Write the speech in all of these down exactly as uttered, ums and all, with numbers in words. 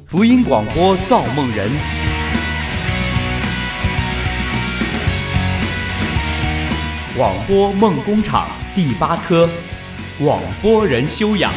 福音广播造梦人，广播梦工厂第八科，广播人修养。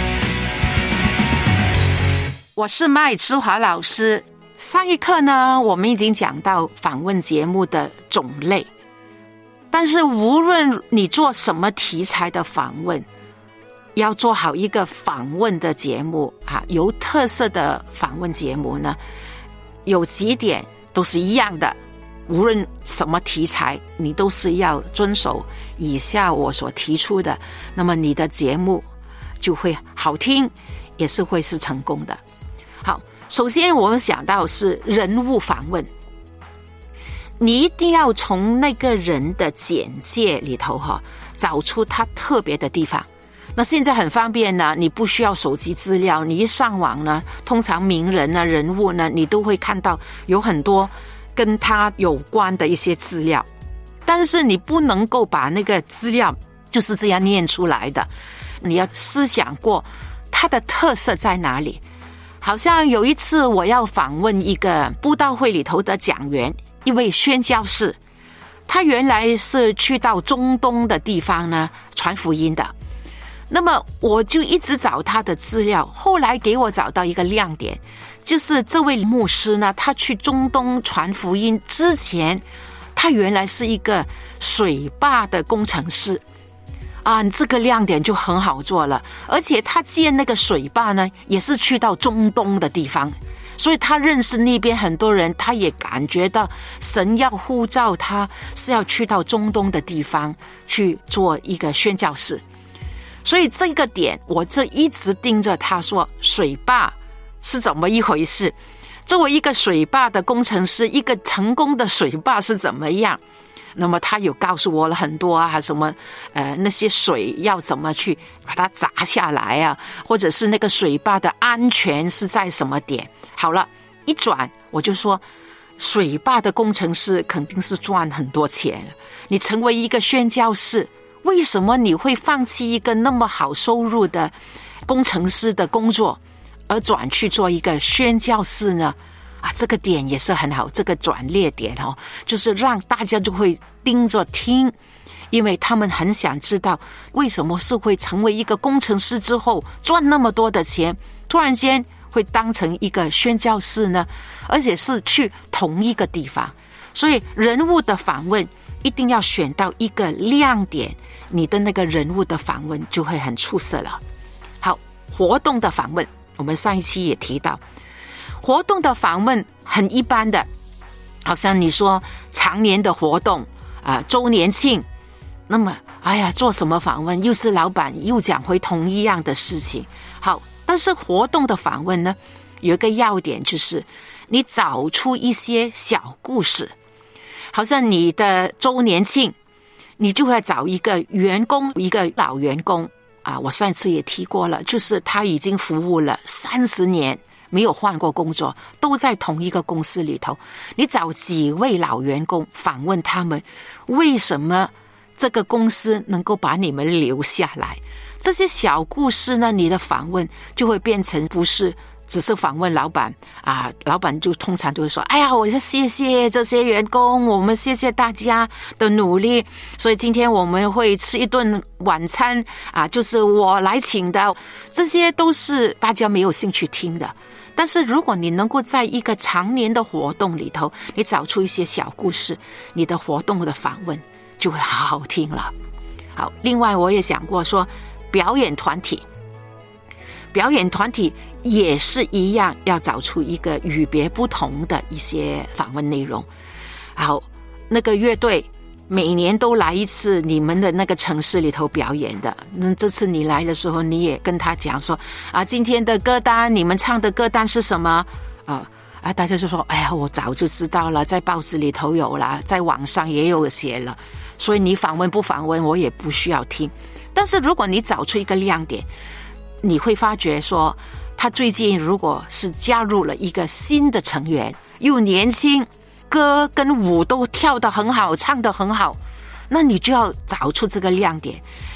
我是麦之华老师。上一课呢，我们已经讲到访问节目的种类，但是无论你做什么题材的访问，要做好一个访问的节目啊，有特色的访问节目呢，有几点都是一样的。无论什么题材，你都是要遵守以下我所提出的，那么你的节目就会好听，也是会是成功的。好，首先我们想到是人物访问，你一定要从那个人的简介里头哈，找出他特别的地方。那现在很方便呢，你不需要手机资料，你一上网呢，通常名人呢、人物呢，你都会看到有很多跟他有关的一些资料，但是你不能够把那个资料就是这样念出来的，你要思想过他的特色在哪里。好像有一次我要访问一个布道会里头的讲员，一位宣教士，他原来是去到中东的地方呢传福音的。那么我就一直找他的资料，后来给我找到一个亮点，就是这位牧师呢，他去中东传福音之前，他原来是一个水坝的工程师啊，这个亮点就很好做了。而且他建那个水坝呢，也是去到中东的地方，所以他认识那边很多人，他也感觉到神要呼召他是要去到中东的地方去做一个宣教士。所以这个点我这一直盯着他，说水坝是怎么一回事，作为一个水坝的工程师，一个成功的水坝是怎么样。那么他有告诉我了很多啊，什么呃那些水要怎么去把它砸下来啊，或者是那个水坝的安全是在什么点。好了，一转我就说，水坝的工程师肯定是赚很多钱，你成为一个宣教士，为什么你会放弃一个那么好收入的工程师的工作，而转去做一个宣教士呢？啊，这个点也是很好，这个转捩点哦，就是让大家就会盯着听，因为他们很想知道为什么是会成为一个工程师之后赚那么多的钱，突然间会当成一个宣教士呢？而且是去同一个地方。所以人物的访问一定要选到一个亮点，你的那个人物的访问就会很出色了。好，活动的访问，我们上一期也提到，活动的访问很一般的，好像你说常年的活动啊、呃，周年庆，那么哎呀，做什么访问？又是老板又讲回同一样的事情。好，但是活动的访问呢，有一个要点，就是你找出一些小故事。好像你的周年庆，你就会找一个员工，一个老员工啊，我上次也提过了，就是他已经服务了三十年，没有换过工作，都在同一个公司里头。你找几位老员工访问他们，为什么这个公司能够把你们留下来？这些小故事呢，你的访问就会变成不是只是访问老板啊，老板就通常都会说，哎呀，我要谢谢这些员工，我们谢谢大家的努力，所以今天我们会吃一顿晚餐啊，就是我来请的。这些都是大家没有兴趣听的。但是如果你能够在一个常年的活动里头，你找出一些小故事，你的活动的访问就会好好听了。好，另外我也讲过说，表演团体表演团体也是一样，要找出一个与别不同的一些访问内容。好，那个乐队每年都来一次你们的那个城市里头表演的，那这次你来的时候，你也跟他讲说啊，今天的歌单，你们唱的歌单是什么啊？啊，大家就说，哎呀，我早就知道了，在报纸里头有了，在网上也有写了，所以你访问不访问我也不需要听。但是如果你找出一个亮点，你会发觉说，他最近如果是加入了一个新的成员，又年轻，歌跟舞都跳得很好，唱得很好，那你就要找出这个亮点。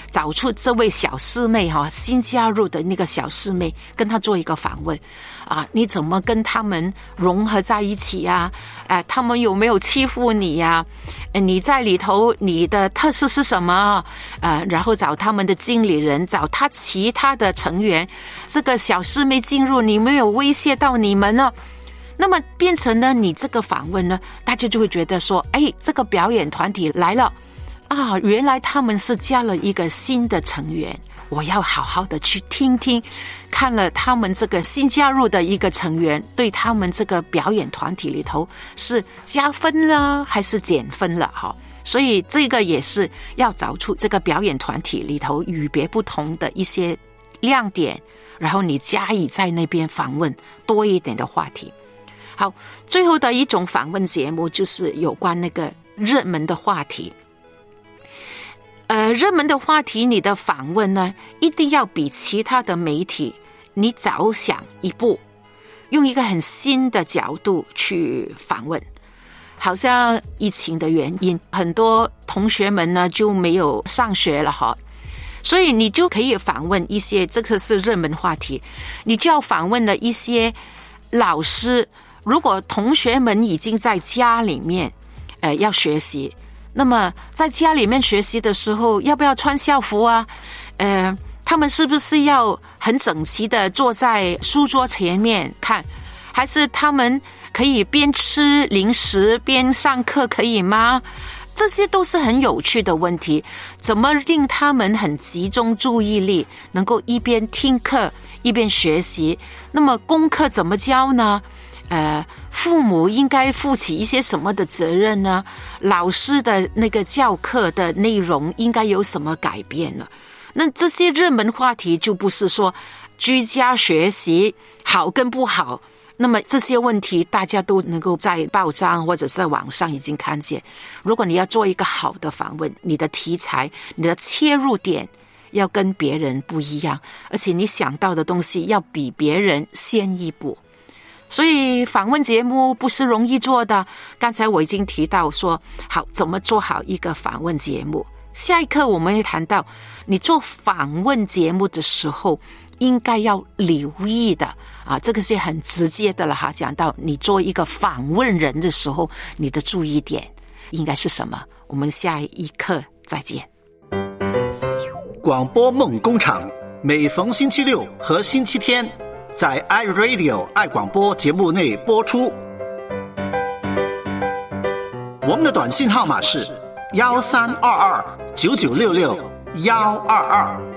找出这位小师妹哈，新加入的那个小师妹，跟她做一个访问啊，你怎么跟他们融合在一起呀？呃，他们有没有欺负你呀？呃，你在里头你的特色是什么？呃，然后找他们的经理人，找他其他的成员，这个小师妹进入，你没有威胁到你们呢？那么变成呢，你这个访问呢，大家就会觉得说，哎，这个表演团体来了啊，原来他们是加了一个新的成员，我要好好的去听听，看了他们这个新加入的一个成员，对他们这个表演团体里头是加分了还是减分了哈？所以这个也是要找出这个表演团体里头与别不同的一些亮点，然后你加以在那边访问多一点的话题。好，最后的一种访问节目就是有关那个热门的话题。呃，热门的话题，你的访问呢，一定要比其他的媒体你早想一步，用一个很新的角度去访问。好像疫情的原因，很多同学们呢就没有上学了哈，所以你就可以访问一些，这个是热门话题，你就要访问了一些老师。如果同学们已经在家里面呃要学习，那么在家里面学习的时候要不要穿校服啊？呃他们是不是要很整齐的坐在书桌前面看，还是他们可以边吃零食边上课可以吗？这些都是很有趣的问题，怎么令他们很集中注意力，能够一边听课一边学习？那么功课怎么教呢？呃，父母应该负起一些什么的责任呢？老师的那个教课的内容应该有什么改变了？那这些热门话题就不是说居家学习好跟不好，那么这些问题大家都能够在报章或者在网上已经看见。如果你要做一个好的访问，你的题材、你的切入点要跟别人不一样，而且你想到的东西要比别人先一步。所以访问节目不是容易做的，刚才我已经提到说，好，怎么做好一个访问节目。下一课我们会谈到，你做访问节目的时候应该要留意的啊，这个是很直接的了哈。讲到你做一个访问人的时候，你的注意点应该是什么？我们下一课再见。 广播梦工厂每逢星期六和星期天在 iRadio 爱广播节目内播出。我们的短信号码是幺三二二九九六六幺二二。